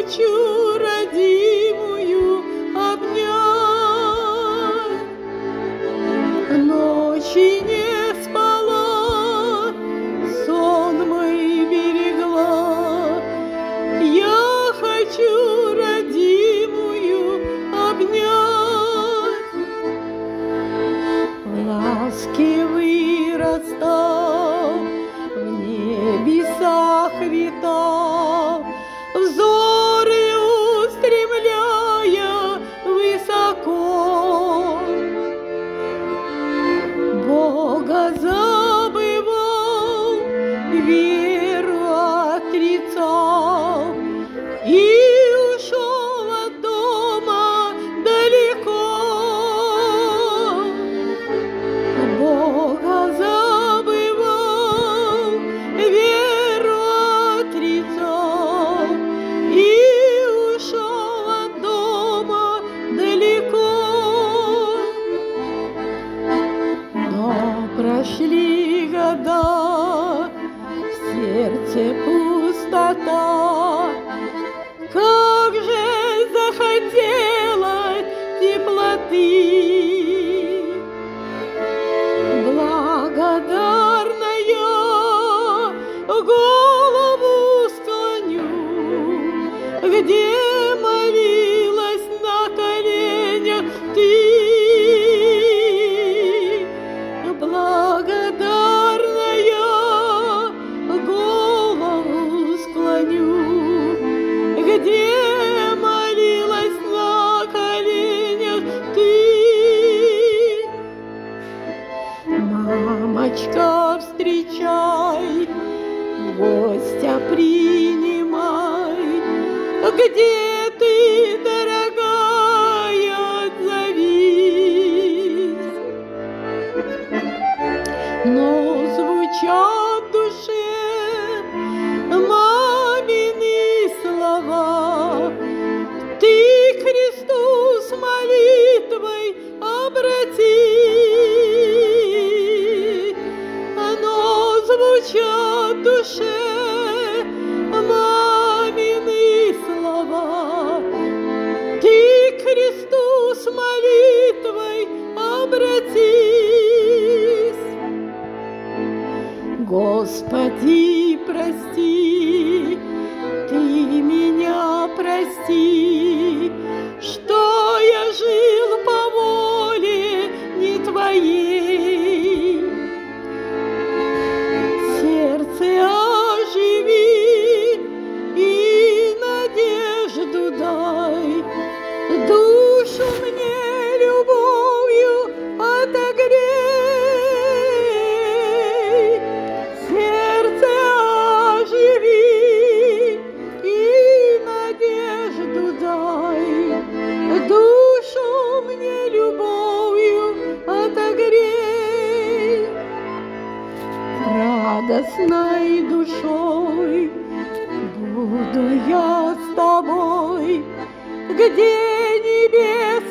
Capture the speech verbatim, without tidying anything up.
хочу родимую обнять. Ночи не спала, сон мой берегла. Я хочу родимую обнять. В ласке вырастал, в небесах витал, взоры устремляя высоко. Бога забывал, веру отрицал и ушел от дома далеко. Бога забывал, веру отрицал и ушел от дома далеко. Но прошли года, в сердце пустота, как же захотелось теплоты. Благодарная голову склоню, где молилась на коленях ты. Благодарная голову склоню, где молилась на коленях ты. Мамочка, встречай, гостя принимай. Где ты, дорогая, отзовись? Но звучат в душе мамины слова. Ты к Христу с молитвой обрати. Но звучат в душе мамины слова. Ты к Христу с молитвой обратись. Господи, прости, ты меня прости, что я жил по воле не твоей. Сердце оживи и надежду дай, душу мне любовью отогрей. Сердце оживи и надежду дай, душу мне любовью отогрей. Радостной душой буду я с тобой, где небес